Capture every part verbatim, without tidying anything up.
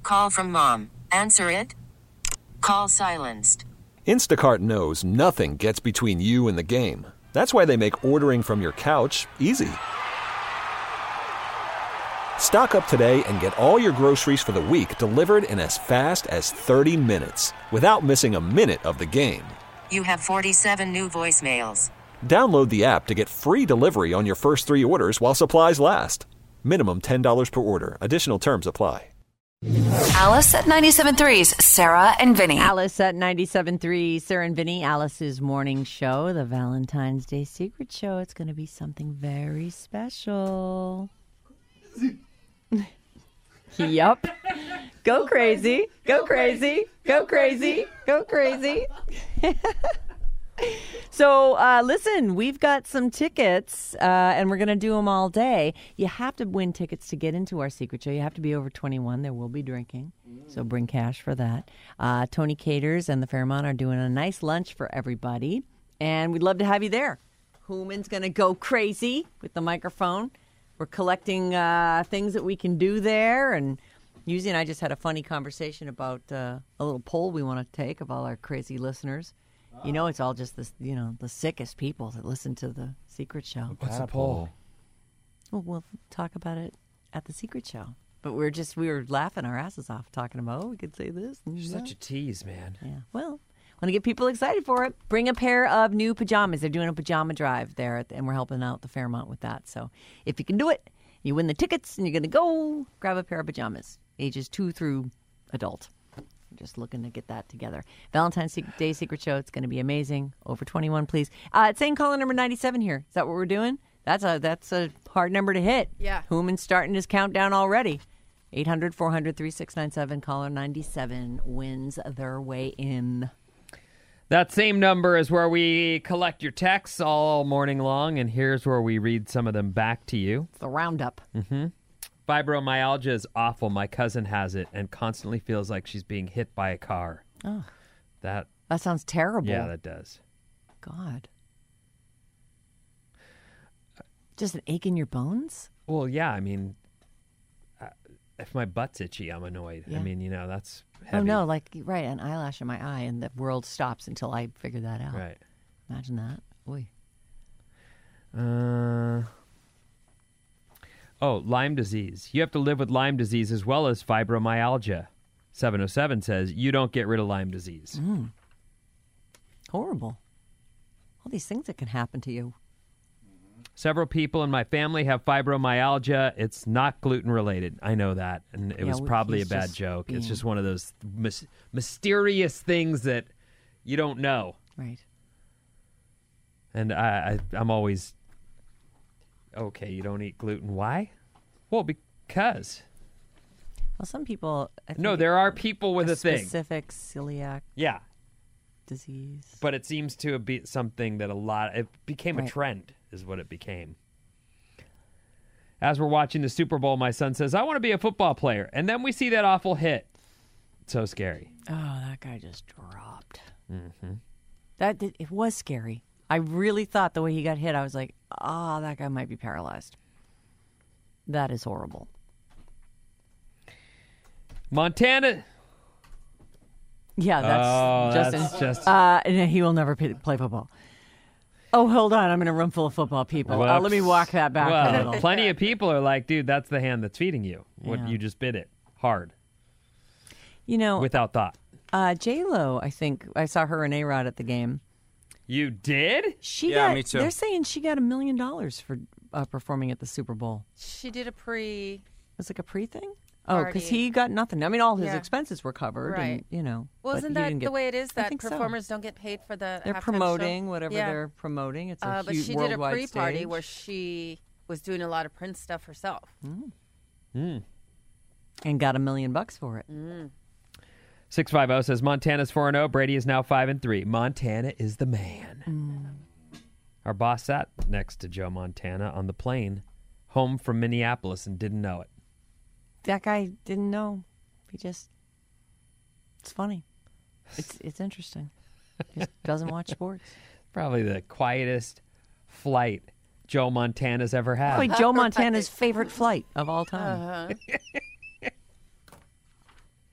Call from mom. Answer it. Call silenced. Instacart knows nothing gets between you and the game. That's why they make ordering from your couch easy. Stock up today and get all your groceries for the week delivered in as fast as thirty minutes without missing a minute of the game. You have forty-seven new voicemails. Download the app to get free delivery on your first three orders while supplies last. Minimum ten dollars per order. Additional terms apply. Alice at ninety-seven point three's Sarah and Vinny. Alice at ninety-seven point three, Sarah and Vinny, Alice's morning show, the Valentine's Day Secret Show. It's going to be something very special. Yup. Go crazy. Go crazy. Go crazy. Go crazy. So, uh, listen, we've got some tickets, uh, and we're going to do them all day. You have to win tickets to get into our secret show. You have to be over twenty-one. There will be drinking, so bring cash for that. Uh, Tony Caters and the Fairmont are doing a nice lunch for everybody, and we'd love to have you there. Hooman's going to go crazy with the microphone. We're collecting uh, things that we can do there, and Yuzi and I just had a funny conversation about uh, a little poll we want to take of all our crazy listeners. You know, it's all just the, you know, the sickest people that listen to the Secret Show. What's a poll? Well, we'll talk about it at the Secret Show. But we're just, we were laughing our asses off talking about, oh, we could say this. And You're that. such a tease, man. Yeah. Well, want to get people excited for it. Bring a pair of new pajamas. They're doing a pajama drive there, at the, and we're helping out the Fairmont with that. So if you can do it, you win the tickets, and you're going to go grab a pair of pajamas, ages two through adult. Just looking to get that together. Valentine's Day Secret Show. It's going to be amazing. Over twenty-one, please. Uh, it's saying caller number ninety-seven here. Is that what we're doing? That's a that's a hard number to hit. Yeah. Hooman's starting his countdown already. eight hundred, four hundred, thirty-six ninety-seven. Caller ninety-seven wins their way in. That same number is where we collect your texts all morning long, and here's where we read some of them back to you. It's the roundup. Mm-hmm. Fibromyalgia is awful. My cousin has it and constantly feels like she's being hit by a car. Oh, that that sounds terrible. Yeah, that does. God. Just an ache in your bones? Well, yeah. I mean, uh, if my butt's itchy, I'm annoyed. Yeah. I mean, you know, that's heavy. Oh, no, like, right, an eyelash in my eye, and the world stops until I figure that out. Right. Imagine that. Oy. Uh... Oh, Lyme disease. You have to live with Lyme disease as well as fibromyalgia. seven oh seven says you don't get rid of Lyme disease. Mm. Horrible. All these things that can happen to you. Several people in my family have fibromyalgia. It's not gluten related. I know that. And it Yeah, was probably a he's bad just joke. being- It's just one of those mys- mysterious things that you don't know. Right. And I, I, I'm always... Okay, you don't eat gluten. Why? Well, because. Well, some people... I No, think there are people with a, thing. Specific celiac Yeah. disease. But it seems to be something that a lot... It became Right. a trend, is what it became. As we're watching the Super Bowl, my son says, I want to be a football player. And then we see that awful hit. It's so scary. Oh, that guy just dropped. Mm-hmm. That did, it was scary. I really thought the way he got hit, I was like, oh, that guy might be paralyzed. That is horrible. Montana... Yeah, that's Oh, Justin. that's just- Uh, and he will never p- play football. Oh, hold on. I'm in a room full of football people. Uh, let me walk that back a Well, little. plenty of people are like, dude, that's the hand that's feeding you. What Yeah. you just bit it hard You know, without thought. uh, J-Lo, I think, I saw her and A-Rod at the game. You did? She Yeah, got, me too. They're saying she got a million dollars for uh, performing at the Super Bowl. She did a pre. It was like a pre-thing? Oh, because Party. he got nothing. I mean, all his Yeah. expenses were covered. Right. And, you know. Well, but isn't he that didn't the get- way it is I that think so. performers don't get paid for the They're halftime promoting show? whatever Yeah. they're promoting. It's a Uh, but huge she did a worldwide pre-party stage. where she was doing a lot of Prince stuff herself. Mm. Mm. And got a million bucks for it. Mm. six five zero says Montana's four and oh. Brady is now five and three. Montana is the man. Mm. Our boss sat next to Joe Montana on the plane home from Minneapolis and didn't know it. That guy didn't know. He just, it's funny. It's it's interesting. Just doesn't watch sports. Probably the quietest flight Joe Montana's ever had. Probably Joe Montana's favorite flight of all time. Uh-huh.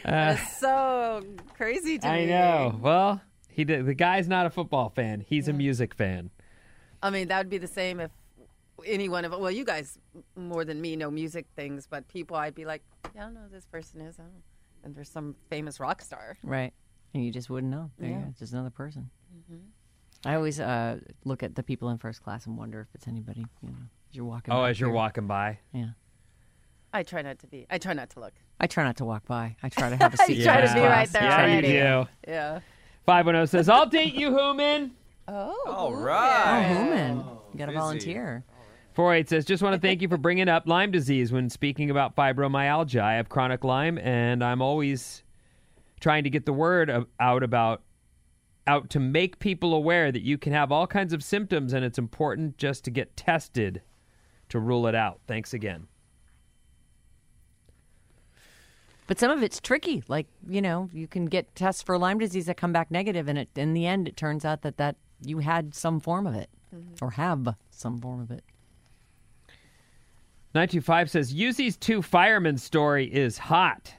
It's so crazy to I me. know. Well, he did, the guy's not a football fan. He's a music fan. I mean, that would be the same if any one of well, you guys more than me know music things, but people, I'd be like, yeah, I don't know who this person is. I don't know. And there's some famous rock star. Right. And you just wouldn't know. There you Yeah. go. It's just another person. I always uh, look at the people in first class and wonder if it's anybody, you know, as you're walking Oh, by as you're here. walking by. Yeah. I try not to be. I try not to look. I try not to walk by. I try to have a seat. You try in to first be class. right there Yeah, already. you do. Yeah. five one zero says, I'll date you, Hooman. Oh. All Oh, right. Hooman. You got to busy. volunteer. four eight says, just want to thank you for bringing up Lyme disease when speaking about fibromyalgia. I have chronic Lyme, and I'm always trying to get the word of, out about out to make people aware that you can have all kinds of symptoms, and it's important just to get tested to rule it out. Thanks again. But some of it's tricky. Like, you know, you can get tests for Lyme disease that come back negative, and it, in the end, it turns out that, that you had some form of it or have some form of it. nine two five says, Yuzi's two firemen story is hot.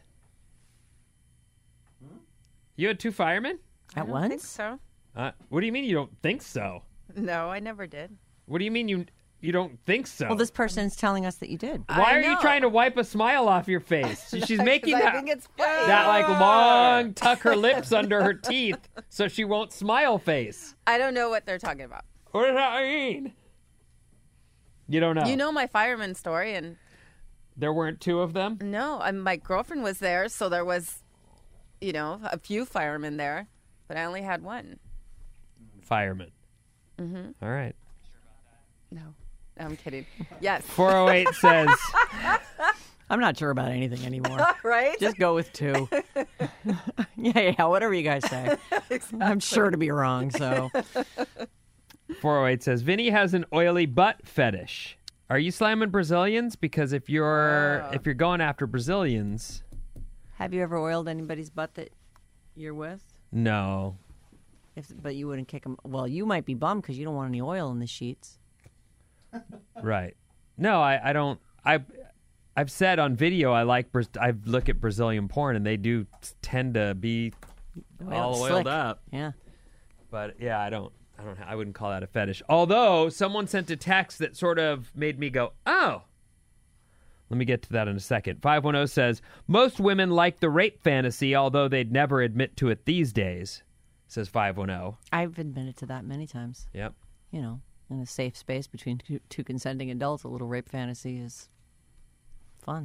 You had two firemen? At I don't once? think so. Uh, what do you mean you don't think so? No, I never did. What do you mean you you don't think so? Well, this person's telling us that you did. Why I are you know. trying to wipe a smile off your face? She's making 'Cause I that, think it's funny. that like long tuck her lips under her teeth so she won't smile face. I don't know what they're talking about. What does that mean? You don't know. You know my fireman story, and There weren't two of them? no, I, my girlfriend was there, so there was, you know, a few firemen there, but I only had one. Firemen. Mm-hmm. All right. No, I'm kidding. Yes, four oh eight says, I'm not sure about anything anymore. right? Just go with two. yeah, yeah, whatever you guys say. I'm sure to be wrong, so. four oh eight says, Vinny has an oily butt fetish. Are you slamming Brazilians? Because if you're if you're going after Brazilians, Have you ever oiled anybody's butt that you're with? no. If, but you wouldn't kick them. Well, you might be bummed because you don't want any oil in the sheets. Right. No, I, I don't. I, I've said on video I like. Braz- I look at Brazilian porn and they do tend to be all Slick. oiled up. Yeah. But yeah, I don't. I don't. I wouldn't call that a fetish. Although someone sent a text that sort of made me go, "Oh." Let me get to that in a second. five one zero says most women like the rape fantasy, although they'd never admit to it these days. Says five one zero. I've admitted to that many times. Yep. You know, in a safe space between two, two consenting adults, a little rape fantasy is fun.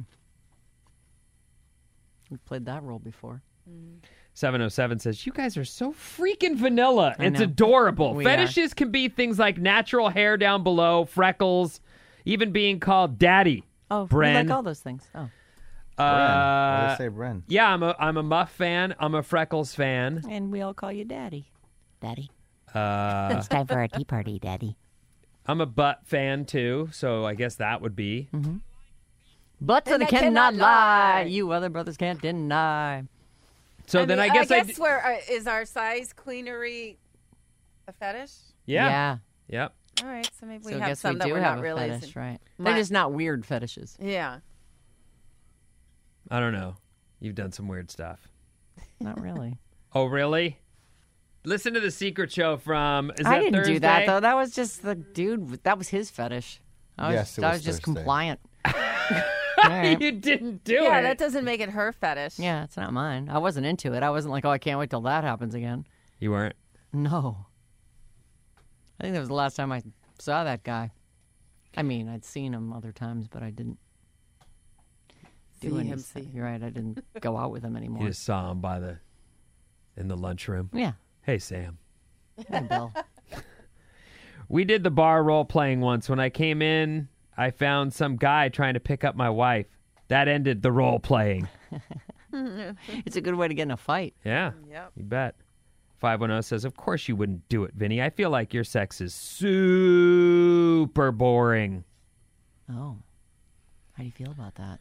We've played that role before. seven oh seven says, you guys are so freaking vanilla. I It's know. adorable. We Fetishes can be things like natural hair down below, freckles, even being called daddy. Oh, Bren. we like all those things. Oh, Bren. Uh, Let's say Bren. yeah, I'm a I'm a Muff fan. I'm a Freckles fan. and we all call you Daddy. Daddy. Uh, It's time for our tea party, Daddy. I'm a Butt fan too, so I guess that would be. Butts And that I cannot cannot lie. lie. You other brothers can't deny. So then mean, I guess I, I guess d- where uh, is our size cleanery a fetish? yeah. Yeah. Yep. All right, so maybe we So I have guess some we that do we're have not a really. fetish, right? My- They're just not weird fetishes. Yeah. I don't know. You've done some weird stuff. Not really. Oh, really? Listen to the secret show from. Is that I didn't Thursday? do that though. That was just the dude. That was his fetish. I was, Yes, it I was was just Thursday. compliant. All right. You didn't do Yeah, it. that doesn't make it her fetish. Yeah, it's not mine. I wasn't into it. I wasn't like, oh, I can't wait till that happens again. You weren't. No. I think that was the last time I saw that guy. I mean, I'd seen him other times, but I didn't do See him, anything. see him. You're right. I didn't go out with him anymore. You just saw him by the in the lunchroom. Yeah. Hey, Sam. Hey, Bill. We did the bar role playing once. When I came in, I found some guy trying to pick up my wife. That ended the role playing. It's a good way to get in a fight. Yeah. Yep. You bet. five one zero says, of course you wouldn't do it, Vinny. I feel like your sex is super boring. Oh. How do you feel about that?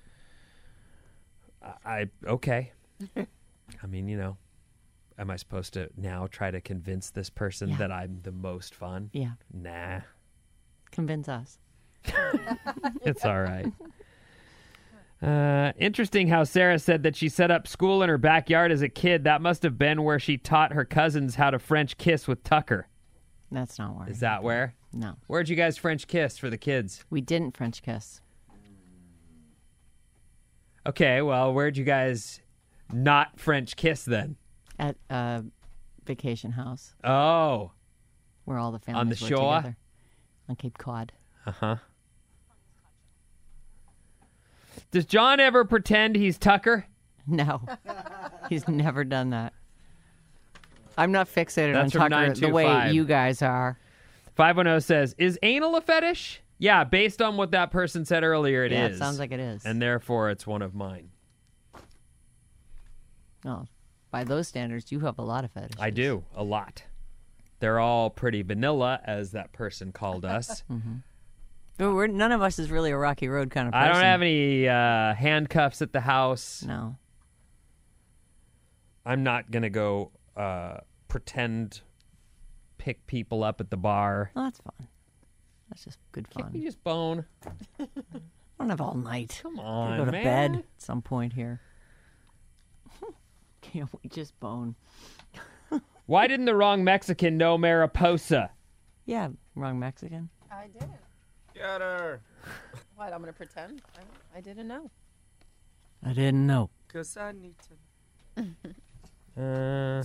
I, okay. I mean, you know, am I supposed to now try to convince this person Yeah. that I'm the most fun? Yeah. Nah. Convince us. It's all right. Uh, interesting how Sarah said that she set up school in her backyard as a kid. That must have been where she taught her cousins how to French kiss with Tucker. That's not where. Is that where? No. Where'd you guys French kiss for the kids? We didn't French kiss. Okay, well, where'd you guys not French kiss then? At a vacation house Oh, where all the families On the were shore? together. On Cape Cod. uh-huh. Does John ever pretend he's Tucker? No. He's never done that. I'm not fixated That's on from Tucker the way nine two five. you guys are. five one zero says, is anal a fetish? Yeah, based on what that person said earlier, it is. yeah, it sounds like it is. And therefore, it's one of mine. Oh, by those standards, you have a lot of fetishes. I do, a lot. They're all pretty vanilla, as that person called us. But we're, none of us is really a Rocky Road kind of person. I don't have any uh, handcuffs at the house. No. I'm not going to go uh, pretend pick people up at the bar. Well, that's fun. That's just good fun. Can't we just bone? I don't have all night. Come Gotta on, go to man. bed at some point here. Can't we just bone? Why didn't the wrong Mexican know Mariposa? Yeah, wrong Mexican. I didn't. Get her. What? I'm gonna pretend. I, I didn't know. I didn't know. Cause I need to. Uh,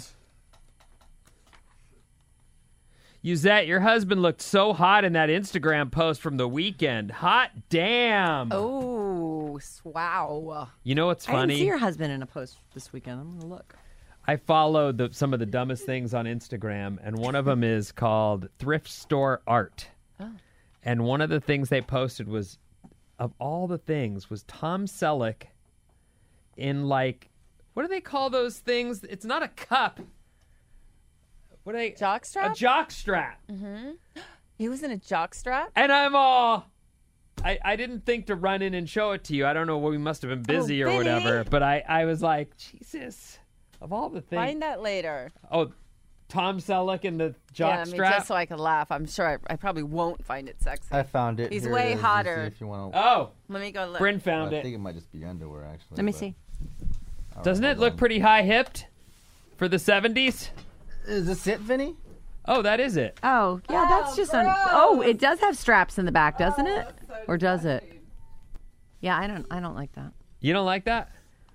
Yuzette, your husband looked so hot in that Instagram post from the weekend. Hot damn. Oh, wow. You know what's I didn't funny? see your husband in a post this weekend. I'm gonna look. I followed the, some of the dumbest things on Instagram, and one of them is called Thrift Store Art. Oh. And one of the things they posted was, of all the things, was Tom Selleck in like, what do they call those things? It's not a cup. What are they? Jockstrap? A jockstrap. He was in a jockstrap? And I'm all, I, I didn't think to run in and show it to you. I don't know, we must have been busy or Vinny. whatever. But I, I was like, Jesus, of all the things. Find that later. Oh, Tom Selleck in the Yeah, I jockstrap. mean, just so I could laugh. I'm sure I, I probably won't find it sexy. I found it. He's Here it way is. You see hotter. If you want oh, Let me go look. Bryn found I it. think it might just be underwear, actually. Let me but- see. All right, Doesn't it hold look on. pretty high hipped for the seventies? Is this it, Vinny? Oh, that is it. Oh, yeah, that's just on. Oh, it does have straps in the back, doesn't it? Or does it? Yeah, I don't. I don't like that. You don't like that?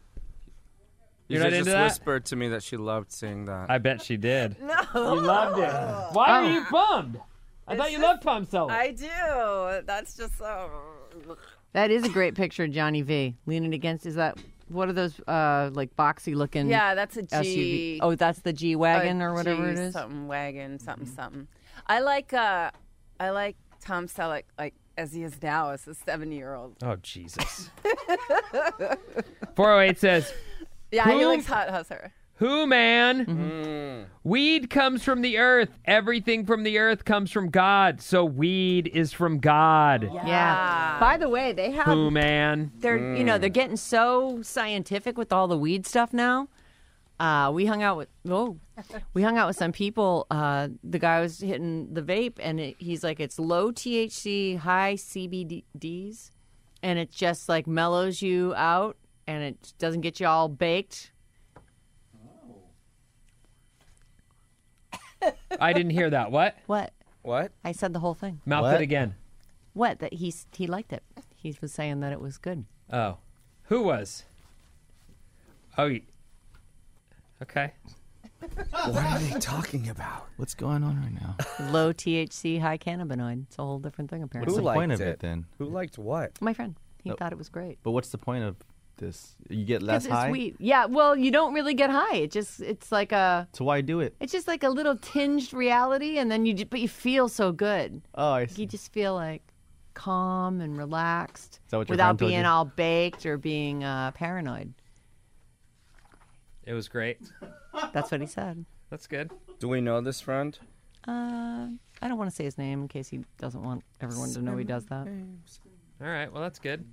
You're You not just into that? whispered to me that she loved seeing that. I bet she did. No. You loved it. Why are you bummed? I thought you loved Tom Selleck. I do. That's just so. That is a great picture of Johnny V leaning against. Is that what are those uh like boxy looking? Yeah, that's a G. S U V. Oh, that's the G wagon a or whatever G it is. Something wagon, something something. I like. uh I like Tom Selleck like as he is now as a seventy-year-old. Oh, Jesus. four oh eight says, Yeah, Who? he looks hot. How's her? who, man? Mm-hmm. Weed comes from the earth. Everything from the earth comes from God. So weed is from God. Yeah. By the way, they have. Who, man? They're you know they're getting so scientific with all the weed stuff now. Uh, we hung out with oh, we hung out with some people. Uh, the guy was hitting the vape, and it, he's like, it's low T H C, high C B Ds, and it just like mellows you out, and it doesn't get you all baked. I didn't hear that. What? What? What? I said the whole thing. Mouth What? it again. What? That he's he liked it. He was saying that it was good. Oh. Who was? Oh. y- Okay. What are they talking about? What's going on right now? Low T H C, high cannabinoid. It's a whole different thing apparently. What's the liked point of it? it then? Who liked what? My friend, he Oh. thought it was great. But what's the point of this? You get less Because high? it's weed. Yeah, well, you don't really get high. It just it's like a So why do it? it's just like a little tinged reality, and then you just, but you feel so good. Oh, I see. You just feel like calm and relaxed Is that what your without friend told being you? all baked or being uh, paranoid. It was great. That's what he said. That's good. Do we know this friend? Uh, I don't want to say his name in case he doesn't want everyone to know he does that. All right. Well, that's good.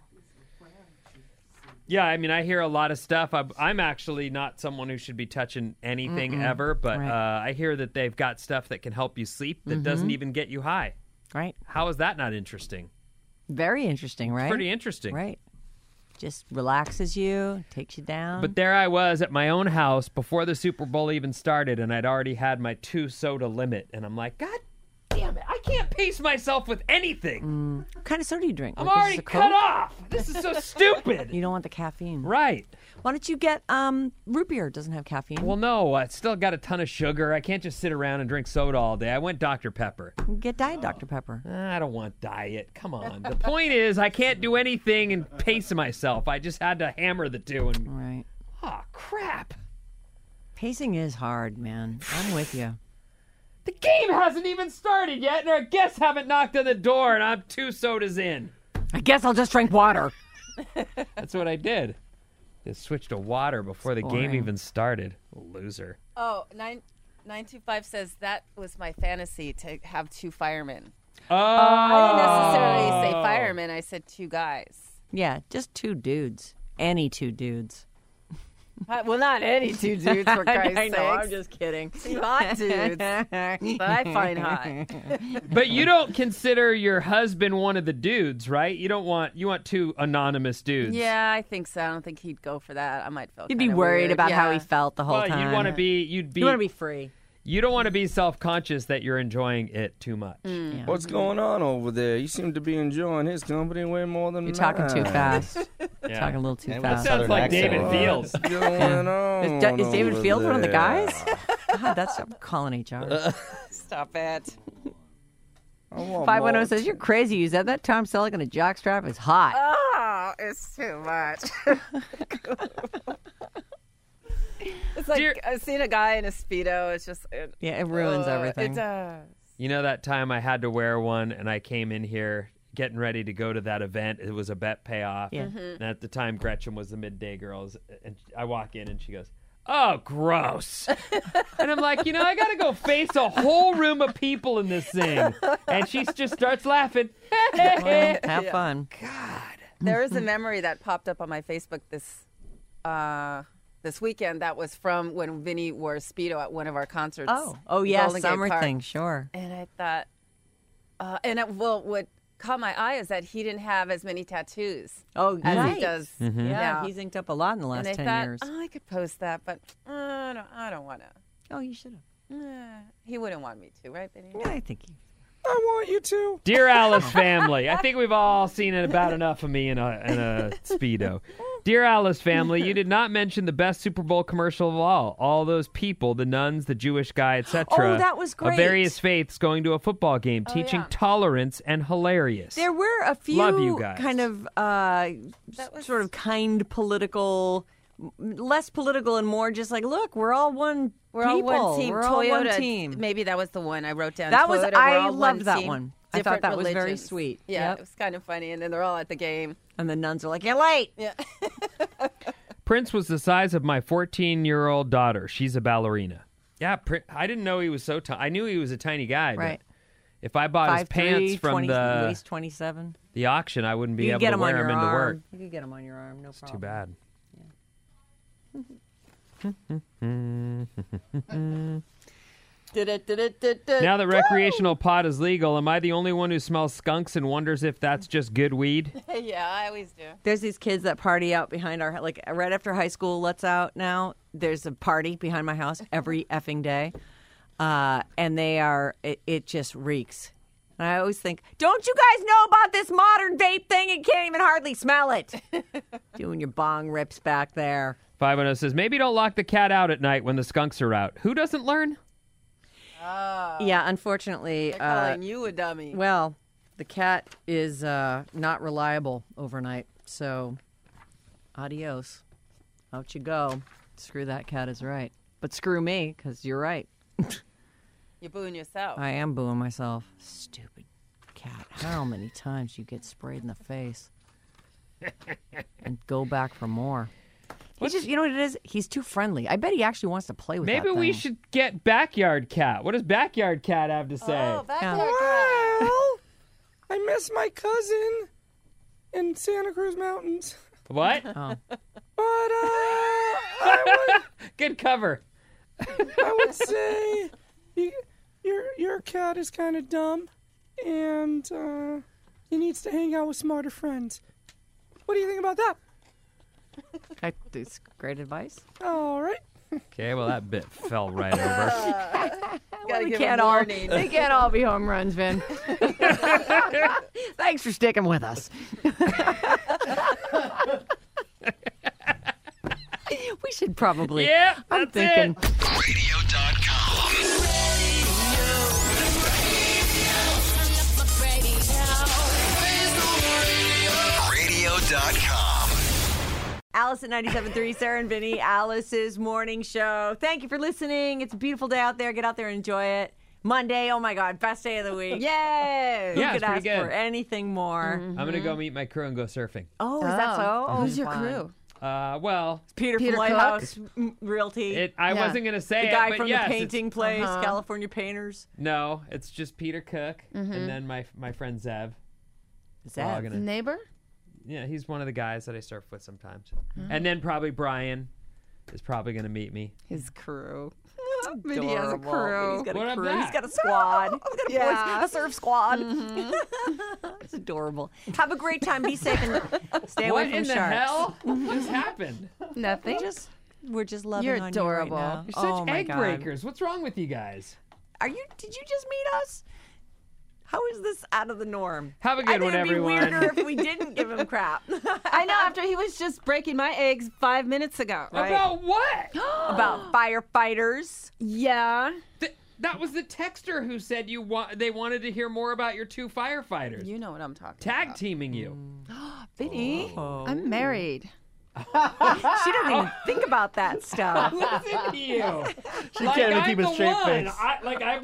Yeah, I mean, I hear a lot of stuff. I'm, I'm actually not someone who should be touching anything ever, but Right. uh, I hear that they've got stuff that can help you sleep that doesn't even get you high. Right? How is that not interesting? Very interesting, right? Pretty interesting. Right. just relaxes you, takes you down. But there I was at my own house before the Super Bowl even started, and I'd already had my two soda limit. And I'm like, God damn it, I can't pace myself with anything. Mm. What kind of soda do you drink? I'm Like, is already this a cut Coke? off. This is so stupid. You don't want the caffeine. Right. Why don't you get um, root beer? It doesn't have caffeine. Well, no, I still got a ton of sugar. I can't just sit around and drink soda all day. I went Doctor Pepper. Get Diet Doctor Pepper. I don't want diet. Come on. The point is, I can't do anything and pace myself. I just had to hammer the two. And Right. oh, crap. Pacing is hard, man. I'm with you. The game hasn't even started yet, and our guests haven't knocked on the door, and I'm two sodas in. I guess I'll just drink water. That's what I did. Just switched to water before the game boring. even started. Loser. Oh, nine nine two five says that was my fantasy to have two firemen. Oh. I didn't necessarily say firemen. I said two guys. Yeah, just two dudes. Any two dudes. Uh, well, not any two dudes, for Christ's I know, sakes. I'm just kidding. Two hot dudes that I find hot. But you don't consider your husband one of the dudes, right? You don't want you want two anonymous dudes. Yeah, I think so. I don't think he'd go for that. I might feel. You'd be kinda worried weird. about yeah. how he felt the whole Well, time. you'd want to be you'd be You want to be free. you don't want to be self-conscious that you're enjoying it too much. Yeah. What's going on over there? You seem to be enjoying his company way more than You're talking too mine. fast. Yeah. Talking a little too And with That fast. a sounds Southern like accent. David Fields. What's going on Is, Da- is David over Fields one of the there? guys? God, that's I'm calling H R. Stop it. I want five one zero more. says, you're crazy. You said that Tom Selleck in a jockstrap is hot. Oh, it's too much. It's like Dear- I've seen a guy in a Speedo. It's just it, Yeah, it ruins uh, everything. It does. You know that time I had to wear one and I came in here getting ready to go to that event. It was a bet payoff. Yeah. And at the time, Gretchen was the midday girls. And I walk in and she goes, oh, gross. And I'm like, you know, I got to go face a whole room of people in this thing. And she just starts laughing. Well, have Yeah. fun. There is a memory that popped up on my Facebook this uh, this weekend that was from when Vinny wore a Speedo at one of our concerts. Oh, oh yeah, Golden Gate summer Park. thing, sure. And I thought, uh, and it, well, what caught my eye is that he didn't have as many tattoos Oh, as right. he does Yeah, now. he's inked up a lot in the last and I ten thought, years. oh, I could post that, but uh, I don't, I don't want to. Oh, you should have. Uh, he wouldn't want me to, right, Vinny? Yeah, I think he. I want you to. Dear Alice family, I think we've all seen it about enough of me in a, in a Speedo. Dear Alice family, you did not mention the best Super Bowl commercial of all. All those people, the nuns, the Jewish guy, et cetera. Oh, that was great. Of various faiths going to a football game, teaching yeah. tolerance and hilarious. There were a few Love you guys. kind of uh, That was- sort of kind political, m- less political and more just like, look, we're all one We're all people. one team. We're all Toyota. one team. Maybe that was the one I wrote down. That was- Toyota, we're I all loved one that team, one. I thought different that was very religions. sweet. Yeah, Yep. it was kind of funny, and then they're all at the game. And the nuns are like, you're late. Yeah. Prince was the size of my fourteen-year-old daughter. She's a ballerina. Yeah, Prin- I didn't know he was so tiny. I knew he was a tiny guy, Right. but if I bought his Five pants three, from twenty, the waist twenty-seven. the auction, I wouldn't be You able could get to them on wear your him into arm. work. You could get them on your arm, no It's problem. too bad. Now that recreational pot is legal, am I the only one who smells skunks and wonders if that's just good weed? Yeah, I always do. There's these kids that party out behind our, like right after high school lets out now, there's a party behind my house every effing day. Uh, and they are, it, it just reeks. And I always think, don't you guys know about this modern vape thing and can't even hardly smell it? Doing your bong rips back there. five oh says, maybe don't lock the cat out at night when the skunks are out. Who doesn't learn? Yeah, unfortunately. They're Uh, calling you a dummy. well, the cat is uh, not reliable overnight. So, adios. Out you go. Screw that cat is right. But screw me, because you're right. You're booing yourself. I am booing myself. Stupid cat. How many times you get sprayed in the face? And go back for more. He's just, you know what it is? He's too friendly. I bet he actually wants to play with Maybe that we thing. should get Backyard Cat. What does Backyard Cat have to say? Oh, back Yeah. there. Well, I miss my cousin in Santa Cruz Mountains. What? Oh. But uh, I Good cover. would, I would say you, your your cat is kind of dumb, and uh, he needs to hang out with smarter friends. What do you think about that? That's great advice. All right. Okay, well, that bit fell right over. Gotta we give can't a all, warning. they can't all be home runs, Vin. Thanks for sticking with us. We should probably. Yeah, I'm that's thinking. it. radio dot com. radio dot com. Alice at ninety-seven point three, Sarah and Vinny, Alice's morning show. Thank you for listening. It's a beautiful day out there. Get out there and enjoy it. Monday, oh my God, best day of the week. Yay! Who Yeah, could it's pretty ask good. for anything more? I'm going to go meet my crew and go surfing. Oh, is that so? Oh, Who's your fun. crew? Uh, well, Peter, Peter from Cook? Lighthouse M- Realty. it, I Yeah. wasn't going to say the it, guy but from yes, the it's- painting place, Uh-huh. California Painters. No, it's just Peter Cook Mm-hmm. and then my my friend Zev. Is We're all that? gonna- Neighbor? yeah, he's one of the guys that I surf with sometimes. Mm-hmm. And then probably Brian is probably going to meet me. His crew. Adorable. Vinny has a crew. He's got What a of crew. that? He's got a squad. He's got a, Yeah. boys, a surf squad. It's adorable. Have a great time. Be safe and stay What away from in the sharks. hell just happened? Nothing. Just, we're just loving You're on adorable. you right now. You're such oh my egg God. breakers. What's wrong with you guys? Are you? Did you just meet us? How is this out of the norm? Have a I good think one, it'd be everyone. weirder if we didn't give him crap. I know, after he was just breaking my eggs five minutes ago. Right. About what? About firefighters. Yeah. Th- that was the texter who said you want. They wanted to hear more about your two firefighters. You know what I'm talking Tag about. teaming you. Vinny, Oh. I'm married. She doesn't even think about that stuff. Listen to you. She like, can't even I'm keep a the straight one. face. I, like I.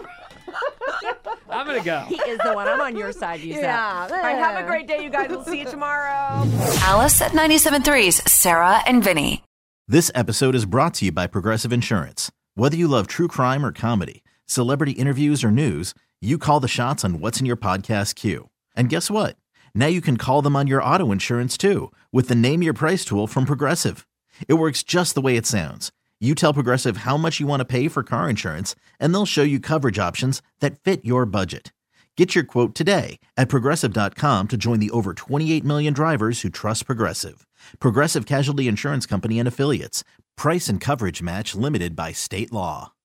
I'm gonna go. He is the one. I'm on your side, you Yeah. All right, have a great day, you guys. We'll see you tomorrow. Alice at ninety-seven point three's Sarah and Vinny. This episode is brought to you by Progressive Insurance. Whether you love true crime or comedy, celebrity interviews or news, you call the shots on what's in your podcast queue. And guess what? Now you can call them on your auto insurance too with the Name Your Price tool from Progressive. It works just the way it sounds. You tell Progressive how much you want to pay for car insurance, and they'll show you coverage options that fit your budget. Get your quote today at Progressive dot com to join the over twenty-eight million drivers who trust Progressive. Progressive Casualty Insurance Company and Affiliates. Price and coverage match limited by state law.